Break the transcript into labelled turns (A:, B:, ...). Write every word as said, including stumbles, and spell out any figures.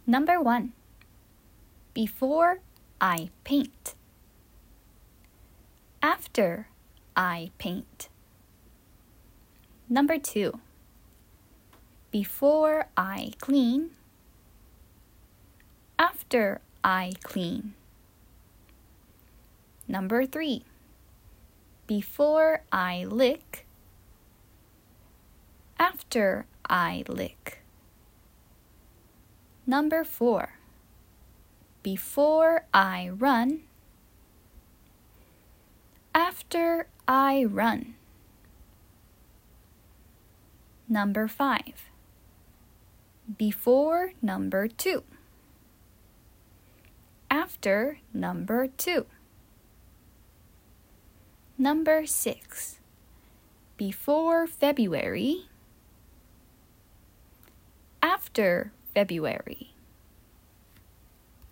A: Number one, before I paint. After I paint. Number two, before I clean. After I clean. Number three, before I lick. After I lick. Number four, before I run. After I run. Number five, before number two. After number two. Number six, before February. After February.